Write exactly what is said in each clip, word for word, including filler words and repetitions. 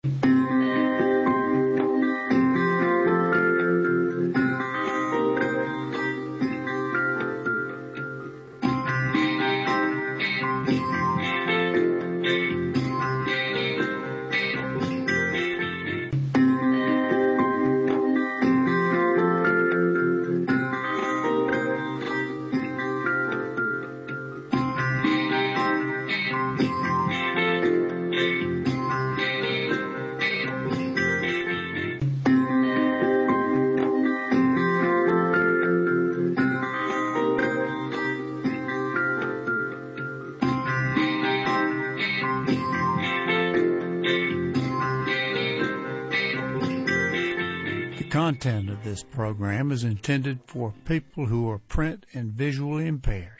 The content of this program is intended for people who are print and visually impaired.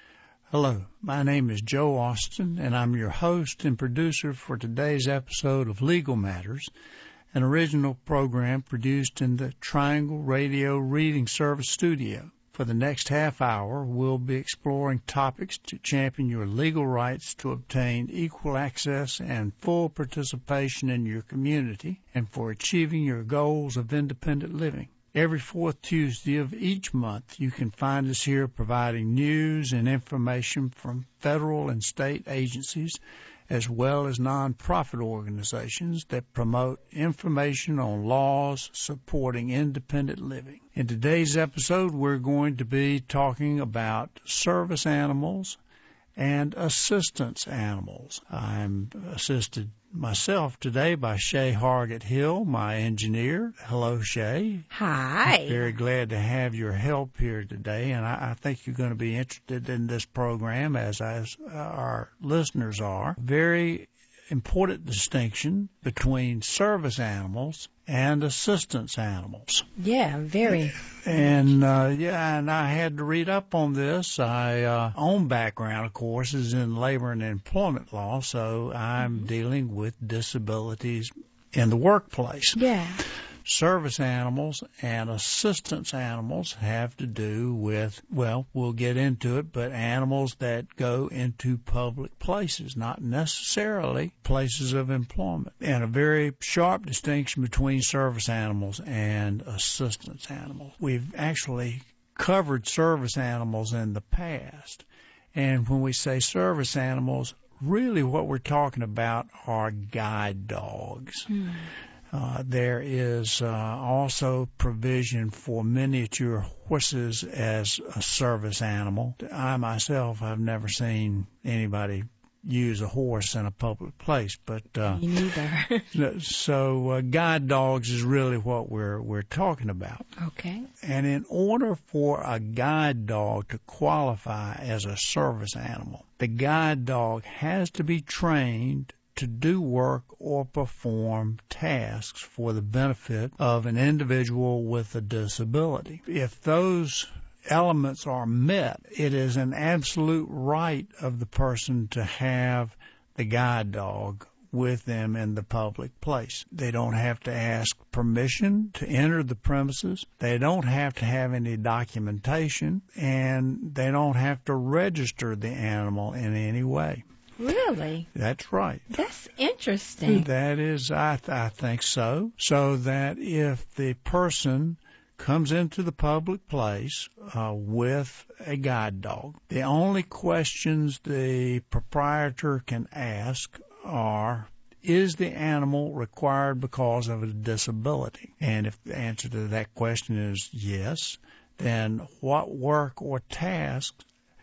Hello, my name is Joe Austin, and I'm your host and producer for today's episode of Legal Matters, an original program produced in the Triangle Radio Reading Service studio. For the next half hour, we'll be exploring topics to champion your legal rights to obtain equal access and full participation in your community and for achieving your goals of independent living. Every fourth Tuesday of each month, you can find us here providing news and information from federal and state agencies, as well as nonprofit organizations that promote information on laws supporting independent living. In today's episode, we're going to be talking about service animals and assistance animals. I'm assisted myself today by Shay Hargett Hill, my engineer. Hello, Shay. Hi. I'm very glad to have your help here today, and I, I think you're going to be interested in this program, as, as our listeners are. Very important distinction between service animals and assistance animals. Yeah, very. And, uh, yeah, and I had to read up on this. I, uh, own background, of course, is in labor and employment law, so I'm mm-hmm. dealing with disabilities in the workplace. Yeah. Service animals and assistance animals have to do with, well, we'll get into it, but animals that go into public places, not necessarily places of employment. And a very sharp distinction between service animals and assistance animals. We've actually covered service animals in the past. And when we say service animals, really what we're talking about are guide dogs. Mm. Uh, there is uh, also provision for miniature horses as a service animal. I myself have never seen anybody use a horse in a public place, but uh, me neither. so uh, guide dogs is really what we're we're talking about. Okay. And in order for a guide dog to qualify as a service animal, the guide dog has to be trained to do work or perform tasks for the benefit of an individual with a disability. If those elements are met, it is an absolute right of the person to have the guide dog with them in the public place. They don't have to ask permission to enter the premises. They don't have to have any documentation, and they don't have to register the animal in any way. Really? That's right. That's interesting. That is, I, th- I think so. So that if the person comes into the public place uh, with a guide dog, the only questions the proprietor can ask are, is the animal required because of a disability? And if the answer to that question is yes, then what work or task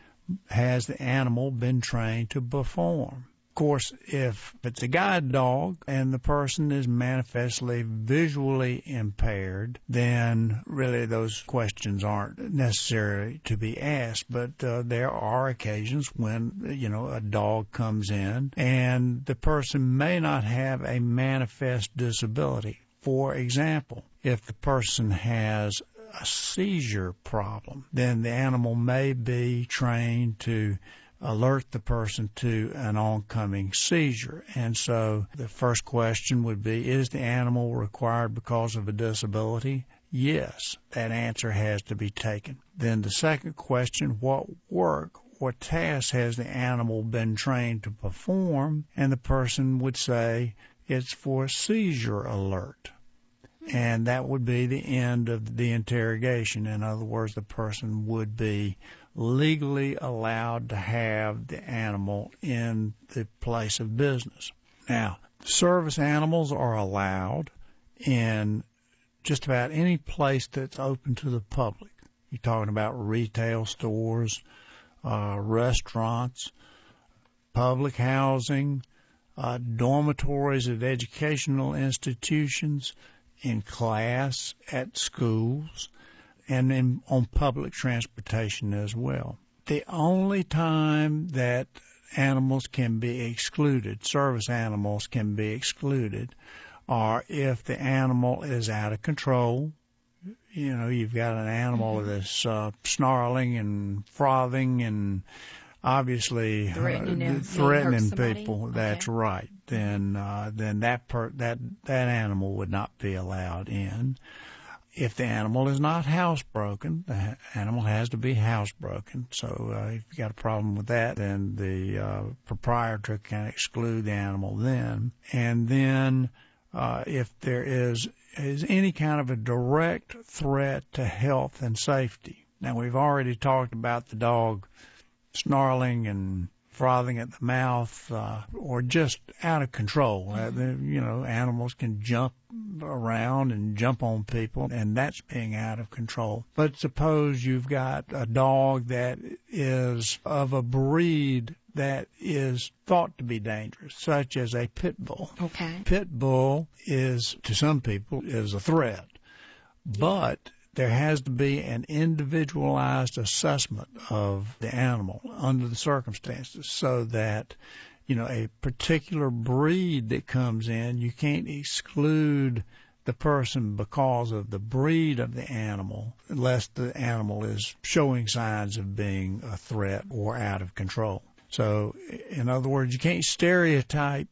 has the animal been trained to perform? Of course, if it's a guide dog and the person is manifestly visually impaired, then really those questions aren't necessary to be asked. But uh, there are occasions when, you know, a dog comes in and the person may not have a manifest disability. For example, if the person has a seizure problem, then the animal may be trained to alert the person to an oncoming seizure. And so the first question would be, is the animal required because of a disability? Yes, that answer has to be taken. Then the second question, what work or task has the animal been trained to perform? And the person would say, it's for seizure alert. And that would be the end of the interrogation. In other words, the person would be legally allowed to have the animal in the place of business. Now, service animals are allowed in just about any place that's open to the public. You're talking about retail stores, uh, restaurants, public housing, uh, dormitories at educational institutions, in class, at schools, and in, on public transportation as well. The only time that animals can be excluded, service animals can be excluded, are if the animal is out of control. You know, you've got an animal mm-hmm. that's uh, snarling and frothing and obviously threatening, uh, threatening people. Okay. That's right. Then, uh, then that per that that animal would not be allowed in. If the animal is not housebroken, the animal has to be housebroken. So uh, if you got a problem with that, then the uh, proprietor can exclude the animal then. And then uh, if there is is any kind of a direct threat to health and safety. Now, we've already talked about the dog snarling and frothing at the mouth, uh, or just out of control. Uh, the, you know, animals can jump around and jump on people, and that's being out of control. But suppose you've got a dog that is of a breed that is thought to be dangerous, such as a pit bull. Okay. Pit bull is, to some people, is a threat, but there has to be an individualized assessment of the animal under the circumstances so that, you know, a particular breed that comes in, you can't exclude the person because of the breed of the animal unless the animal is showing signs of being a threat or out of control. So, in other words, you can't stereotype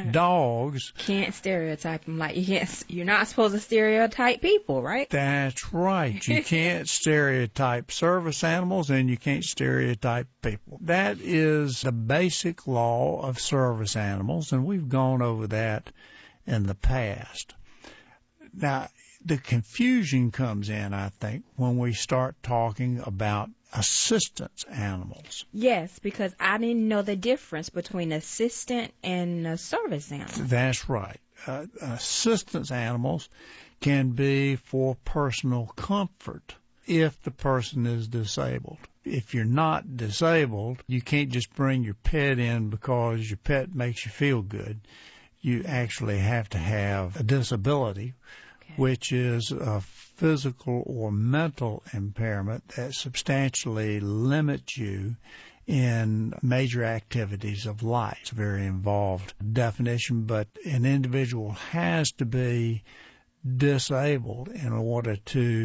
dogs. Can't stereotype them like you can't. You're not supposed to stereotype people, right? That's right. You can't stereotype service animals, and you can't stereotype people. That is the basic law of service animals, and we've gone over that in the past. Now, the confusion comes in, I think, when we start talking about assistance animals. Yes, because I didn't know the difference between assistant and a service animal. That's right. Uh, assistance animals can be for personal comfort if the person is disabled. If you're not disabled, you can't just bring your pet in because your pet makes you feel good. You actually have to have a disability, okay, which is a physical or mental impairment that substantially limits you in major activities of life. It's a very involved definition, but an individual has to be disabled in order to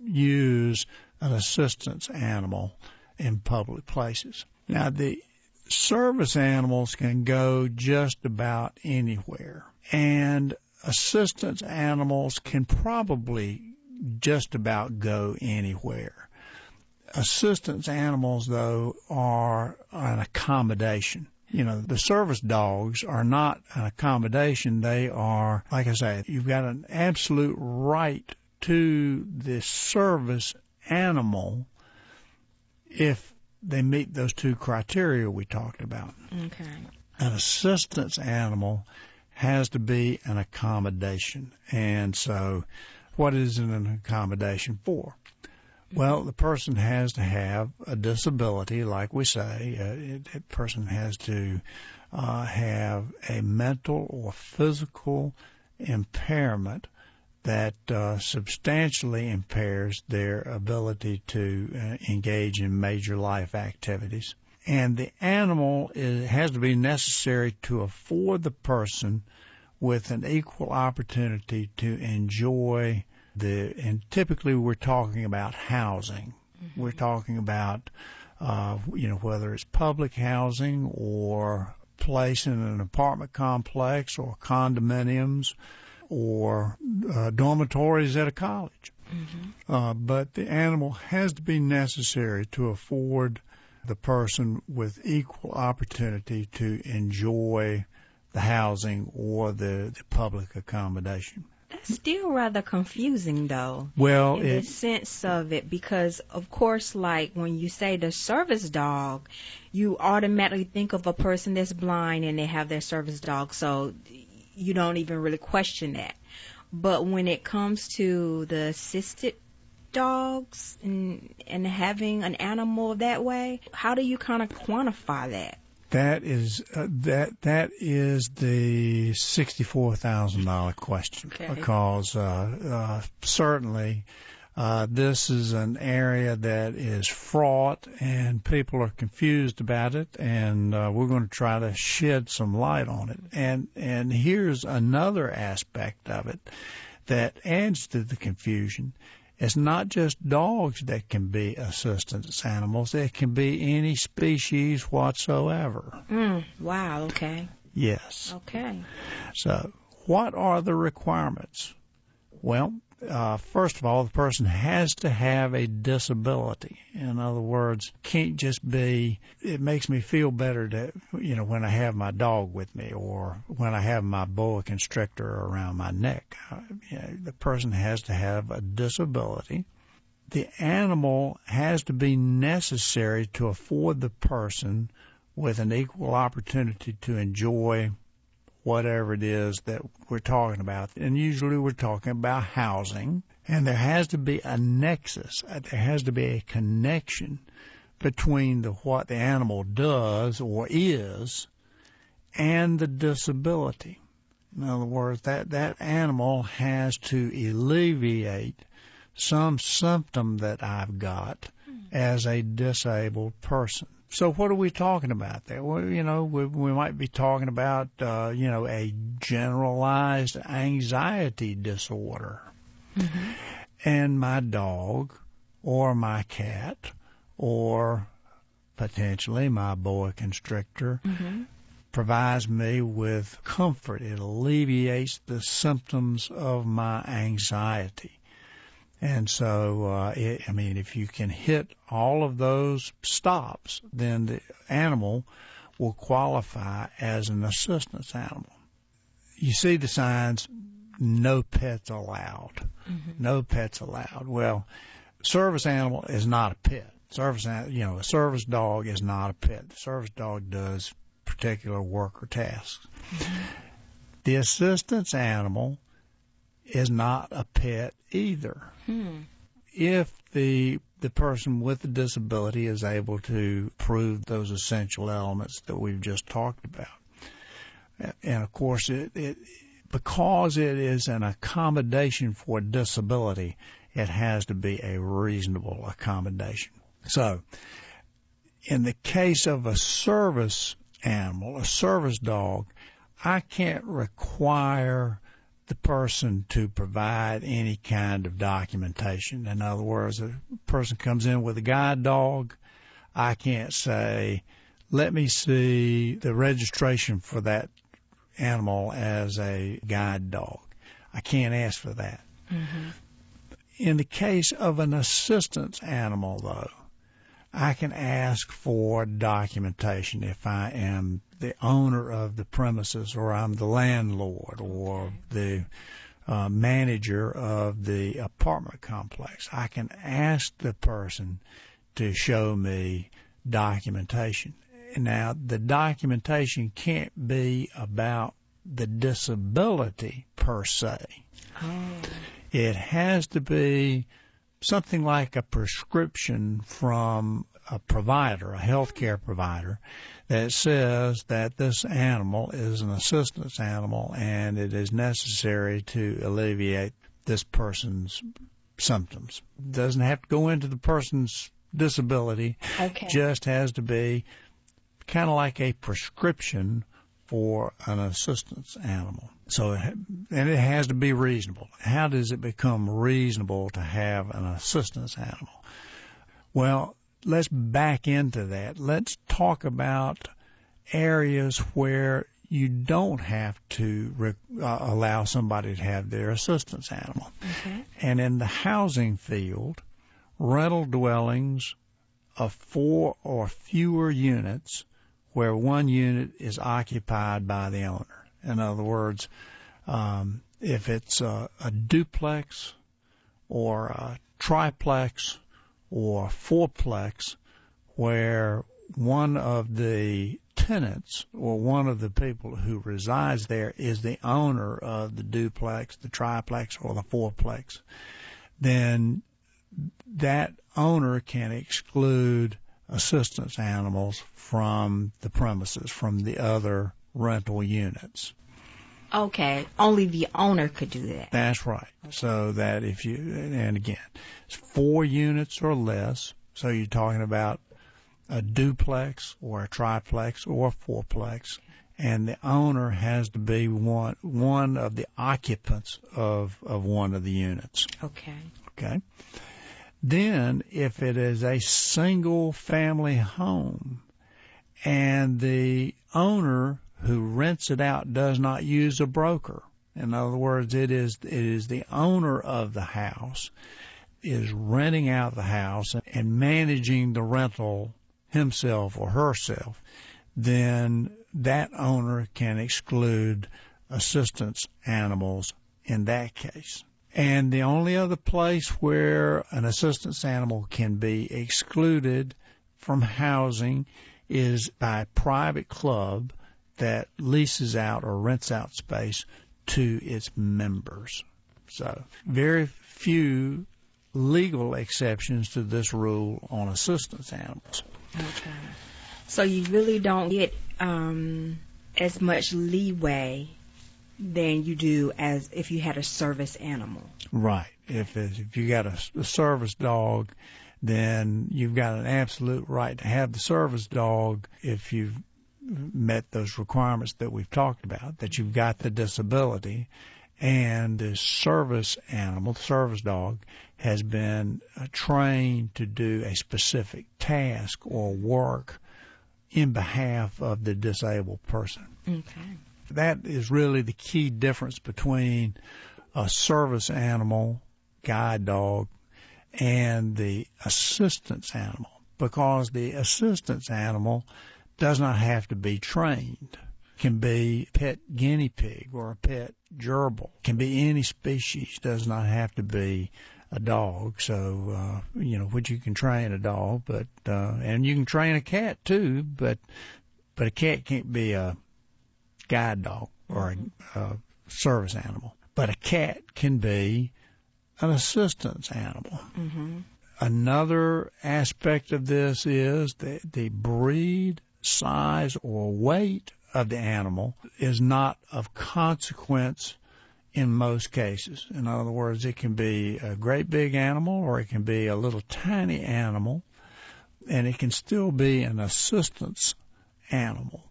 use an assistance animal in public places. Now, the service animals can go just about anywhere, and assistance animals can probably just about go anywhere. Assistance animals, though, are an accommodation. You know, the service dogs are not an accommodation. They are, like I say, you've got an absolute right to the service animal if they meet those two criteria we talked about. Okay. An assistance animal has to be an accommodation. And so what is an accommodation for? Well, the person has to have a disability, like we say. Uh, a person has to uh, have a mental or physical impairment that uh, substantially impairs their ability to uh, engage in major life activities. And the animal is, has to be necessary to afford the person with an equal opportunity to enjoy the, and typically we're talking about housing. Mm-hmm. We're talking about, uh, you know, whether it's public housing or place in an apartment complex or condominiums or uh, dormitories at a college. Mm-hmm. Uh, but the animal has to be necessary to afford the person with equal opportunity to enjoy the housing or the, the public accommodation. That's still rather confusing, though. Well, in it, the sense of it, because of course, like when you say the service dog, you automatically think of a person that's blind and they have their service dog, so you don't even really question that. But when it comes to the assisted dogs and and having an animal that way, how do you kind of quantify that? That is uh, that that is the sixty-four thousand dollar question, okay. because uh, uh, certainly uh, this is an area that is fraught and people are confused about it, and uh, we're going to try to shed some light on it. And and here's another aspect of it that adds to the confusion. It's not just dogs that can be assistance animals. It can be any species whatsoever. Mm, wow, okay. Yes. Okay. So what are the requirements? Well, uh, first of all, the person has to have a disability. In other words, can't just be, it makes me feel better to, you know, when I have my dog with me or when I have my boa constrictor around my neck. Uh, you know, the person has to have a disability. The animal has to be necessary to afford the person with an equal opportunity to enjoy whatever it is that we're talking about. And usually we're talking about housing. And there has to be a nexus. There has to be a connection between the what the animal does or is and the disability. In other words, that, that animal has to alleviate some symptom that I've got as a disabled person. So what are we talking about there? Well, you know, we, we might be talking about, uh, you know, a generalized anxiety disorder. Mm-hmm. And my dog or my cat or potentially my boa constrictor mm-hmm. provides me with comfort. It alleviates the symptoms of my anxiety. And so, uh, it, I mean, if you can hit all of those stops, then the animal will qualify as an assistance animal. You see the signs, no pets allowed. Mm-hmm. No pets allowed. Well, service animal is not a pet. Service, you know, a service dog is not a pet. The service dog does particular work or tasks. Mm-hmm. The assistance animal is not a pet either. Hmm. If the the person with the disability is able to prove those essential elements that we've just talked about. And of course, it, it because it is an accommodation for disability, it has to be a reasonable accommodation. So, in the case of a service animal, a service dog, I can't require the person to provide any kind of documentation. In other words, a person comes in with a guide dog, I can't say, let me see the registration for that animal as a guide dog. I can't ask for that. Mm-hmm. In the case of an assistance animal, though, I can ask for documentation if I am the owner of the premises or I'm the landlord or the uh, manager of the apartment complex. I can ask the person to show me documentation. Now, the documentation can't be about the disability per se. Oh. It has to be something like a prescription from a provider, a healthcare provider, that says that this animal is an assistance animal and it is necessary to alleviate this person's symptoms. It doesn't have to go into the person's disability. Okay. Just has to be kind of like a prescription for an assistance animal. So, and it has to be reasonable. How does it become reasonable to have an assistance animal? Well, let's back into that. Let's talk about areas where you don't have to re- uh, allow somebody to have their assistance animal. Okay. And in the housing field, rental dwellings of four or fewer units where one unit is occupied by the owner. In other words, um, if it's a, a duplex or a triplex or fourplex where one of the tenants or one of the people who resides there is the owner of the duplex, the triplex, or the fourplex, then that owner can exclude assistance animals from the premises, from the other rental units. Okay, only the owner could do that. That's right. Okay. So that if you, and again, it's four units or less, so you're talking about a duplex or a triplex or a fourplex, and the owner has to be one one of the occupants of, of one of the units. Okay. Okay. Then, if it is a single family home and the owner who rents it out does not use a broker, in other words, it is it is the owner of the house is renting out the house and managing the rental himself or herself, then that owner can exclude assistance animals in that case. And the only other place where an assistance animal can be excluded from housing is by a private club that leases out or rents out space to its members. So very few legal exceptions to this rule on assistance animals. Okay. So you really don't get um, as much leeway than you do as if you had a service animal. Right. If it's, if you got a, a service dog, then you've got an absolute right to have the service dog if you've met those requirements that we've talked about, that you've got the disability, and the service animal, the service dog, has been uh, trained to do a specific task or work in behalf of the disabled person. Okay. That is really the key difference between a service animal, guide dog, and the assistance animal, because the assistance animal does not have to be trained. It can be a pet guinea pig or a pet gerbil. It can be any species, does not have to be a dog. So, uh, you know, which you can train a dog, but, uh, and you can train a cat too, but, but a cat can't be a guide dog or a, a service animal. But a cat can be an assistance animal. Mm-hmm. Another aspect of this is that the breed, size, or weight of the animal is not of consequence in most cases. In other words, it can be a great big animal or it can be a little tiny animal, and it can still be an assistance animal.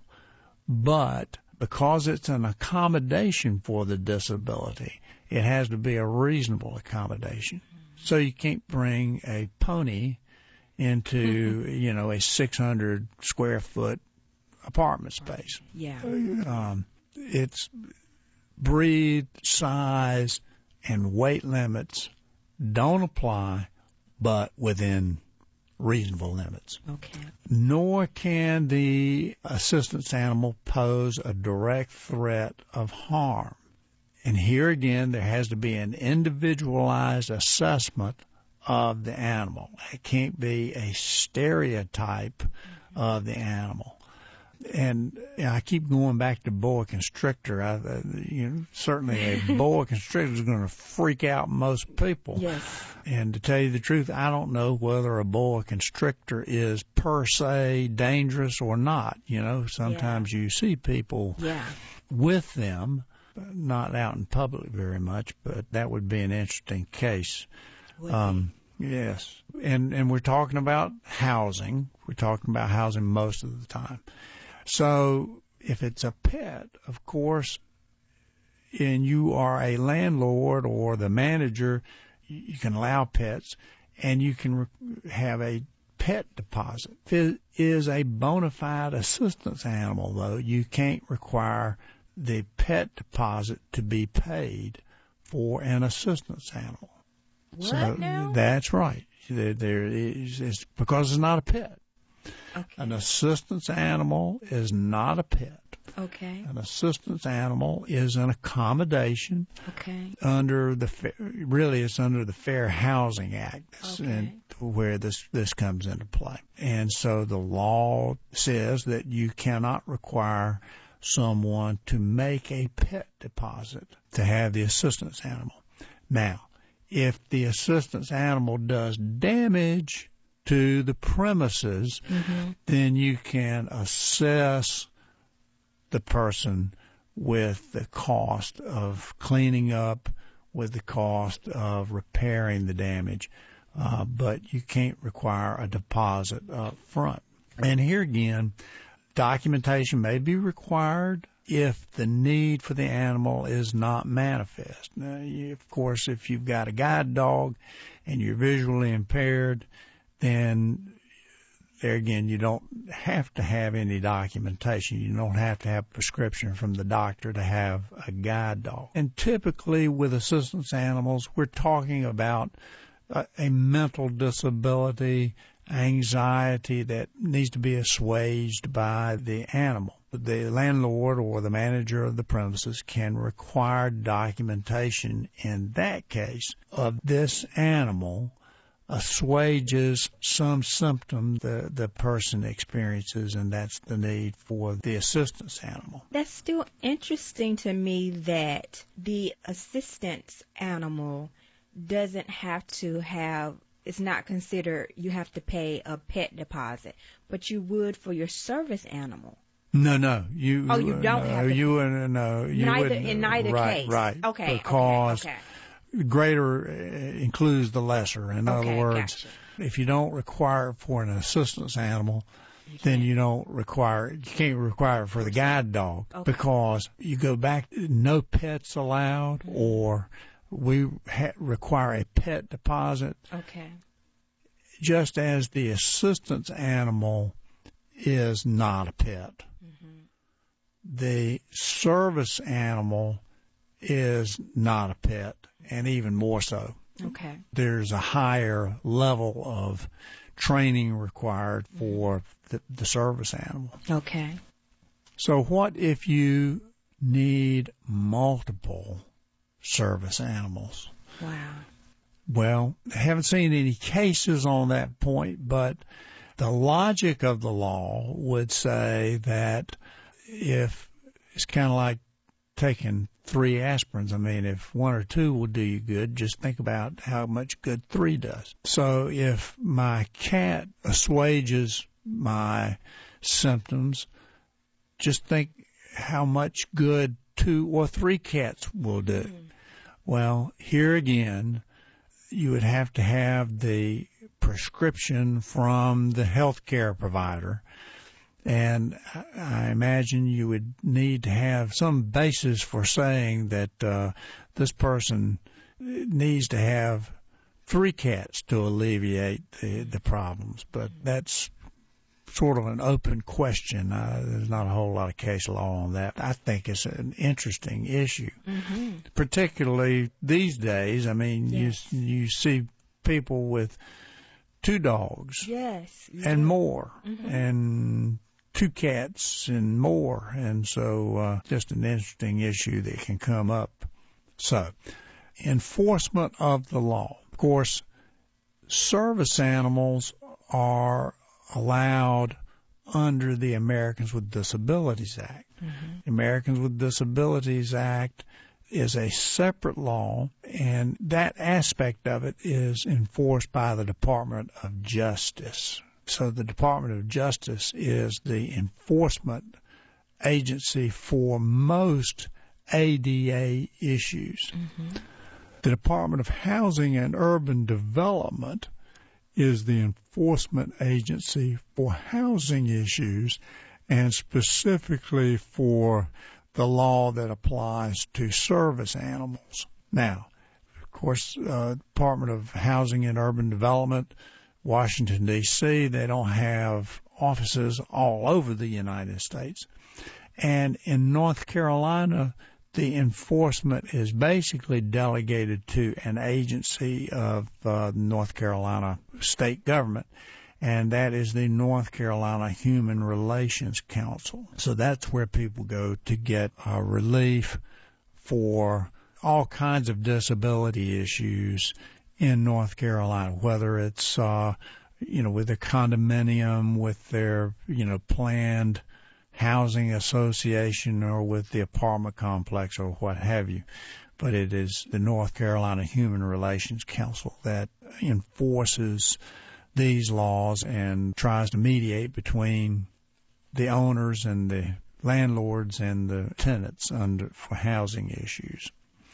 But because it's an accommodation for the disability, it has to be a reasonable accommodation. So you can't bring a pony into, you know, a six hundred square foot apartment space. Yeah. Um, it's breed, size, and weight limits don't apply, but within reasonable limits. Okay. Nor can the assistance animal pose a direct threat of harm. And here again, there has to be an individualized assessment of the animal. It can't be a stereotype mm-hmm. of the animal. And you know, I keep going back to boa constrictor. I, uh, you know, certainly a boa constrictor is going to freak out most people. Yes. And to tell you the truth, I don't know whether a boa constrictor is per se dangerous or not. You know, sometimes yeah. you see people yeah. with them, not out in public very much, but that would be an interesting case. Um, yes. And, and we're talking about housing. We're talking about housing most of the time. So if it's a pet, of course, and you are a landlord or the manager, you can allow pets, and you can re- have a pet deposit. If it is a bona fide assistance animal, though, you can't require the pet deposit to be paid for an assistance animal. What so now? That's right. There, there is, it's because it's not a pet. Okay. An assistance animal is not a pet. Okay. An assistance animal is an accommodation Okay. under the fa- really it's under the Fair Housing Act, Okay. and where this this comes into play. And so the law says that you cannot require someone to make a pet deposit to have the assistance animal. Now, if the assistance animal does damage to the premises, Mm-hmm. then you can assess the person with the cost of cleaning up, with the cost of repairing the damage, uh, but you can't require a deposit up front. And here again, documentation may be required if the need for the animal is not manifest. Now, you, of course, if you've got a guide dog and you're visually impaired, then there again, you don't have to have any documentation. You don't have to have a prescription from the doctor to have a guide dog. And typically with assistance animals, we're talking about a, a mental disability, anxiety that needs to be assuaged by the animal. The landlord or the manager of the premises can require documentation in that case of this animal assuages some symptom the, the person experiences, and that's the need for the assistance animal. That's still interesting to me that the assistance animal doesn't have to have, it's not considered you have to pay a pet deposit, but you would for your service animal. No, no, you. Oh, you don't no, have to. You uh, no, you Neither wouldn't. in neither right, case. Right, Okay. because okay, greater includes the lesser. In okay, other words, gotcha. if you don't require it for an assistance animal, You then can't. you don't require it. You can't require it for the guide dog Okay. because you go back, no pets allowed, or we ha- require a pet deposit. Okay. Just as the assistance animal is not a pet, Mm-hmm. the service animal is not a pet, and even more so. Okay. There's a higher level of training required for the, the service animal. Okay. So what if you need multiple service animals? Wow. Well, I haven't seen any cases on that point, but the logic of the law would say that if it's kind of like taking three aspirins. I mean, if one or two will do you good, just think about how much good three does. So if my cat assuages my symptoms, just think how much good two or three cats will do. Mm. Well, here again, you would have to have the prescription from the healthcare provider. And I imagine you would need to have some basis for saying that uh, this person needs to have three cats to alleviate the, the problems. But that's sort of an open question. Uh, there's not a whole lot of case law on that. I think it's an interesting issue, mm-hmm. particularly these days. I mean, yes. you you see people with two dogs yes, and do. more, mm-hmm. and two cats and more. And so uh, just an interesting issue that can come up. So enforcement of the law. Of course, service animals are allowed under the Americans with Disabilities Act. Mm-hmm. The Americans with Disabilities Act is a separate law, and that aspect of it is enforced by the Department of Justice. So the Department of Justice is the enforcement agency for most A D A issues. Mm-hmm. The Department of Housing and Urban Development is the enforcement agency for housing issues, and specifically for the law that applies to service animals. Now, of course, uh, Department of Housing and Urban Development, Washington, D C, they don't have offices all over the United States. And in North Carolina, the enforcement is basically delegated to an agency of uh, North Carolina state government, and that is the North Carolina Human Relations Council. So that's where people go to get uh, relief for all kinds of disability issues in North Carolina, whether it's, uh, you know, with their condominium, with their, you know, planned housing association, or with the apartment complex, or what have you. But it is the North Carolina Human Relations Council that enforces these laws and tries to mediate between the owners and the landlords and the tenants under for housing issues.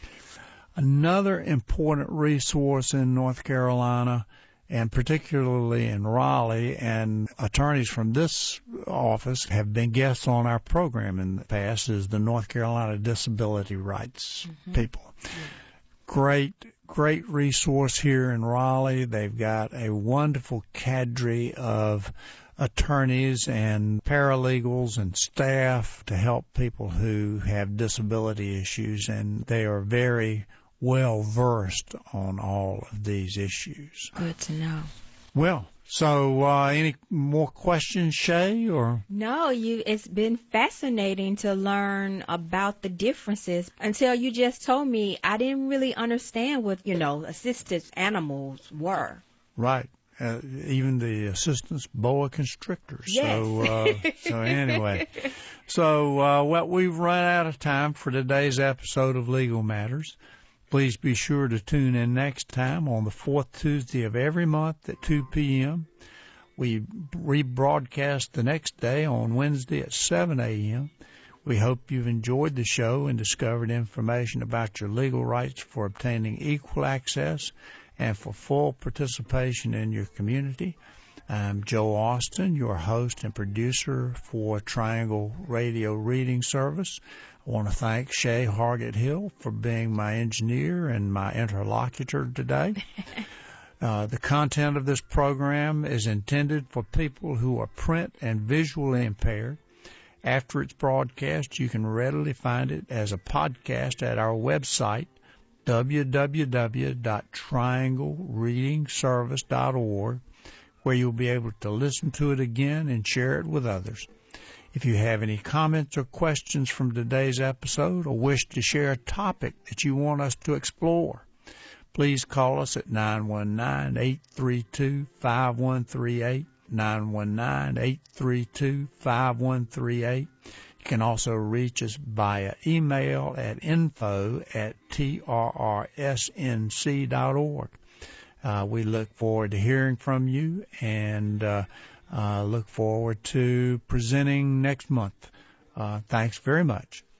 Another important resource in North Carolina, and particularly in Raleigh, and attorneys from this office have been guests on our program in the past, is the North Carolina Disability Rights mm-hmm. people. Mm-hmm. Great, great resource here in Raleigh. They've got a wonderful cadre of attorneys and paralegals and staff to help people who have disability issues, and they are very well versed on all of these issues. Good to know. Well, so uh, any more questions, Shay? Or no, you. It's been fascinating to learn about the differences. Until you just told me, I didn't really understand what, you know, assisted animals were. Right. Uh, even the assistants boa constrictors. Yes. So, uh, so anyway, so uh, well, we've run out of time for today's episode of Legal Matters. Please be sure to tune in next time on the fourth Tuesday of every month at two p.m. We rebroadcast the next day on Wednesday at seven a.m. We hope you've enjoyed the show and discovered information about your legal rights for obtaining equal access and for full participation in your community. I'm Joe Austin, your host and producer for Triangle Radio Reading Service. I want to thank Shay Hargett Hill for being my engineer and my interlocutor today. Uh, the content of this program is intended for people who are print and visually impaired. After its broadcast, you can readily find it as a podcast at our website, w w w dot triangle reading service dot org, where you'll be able to listen to it again and share it with others. If you have any comments or questions from today's episode, or wish to share a topic that you want us to explore, please call us at nine one nine, eight three two, five one three eight, nine one nine, eight three two, five one three eight. You can also reach us via email at info at t r r s n c dot org. Uh, we look forward to hearing from you, and uh, uh, look forward to presenting next month. Uh, thanks very much.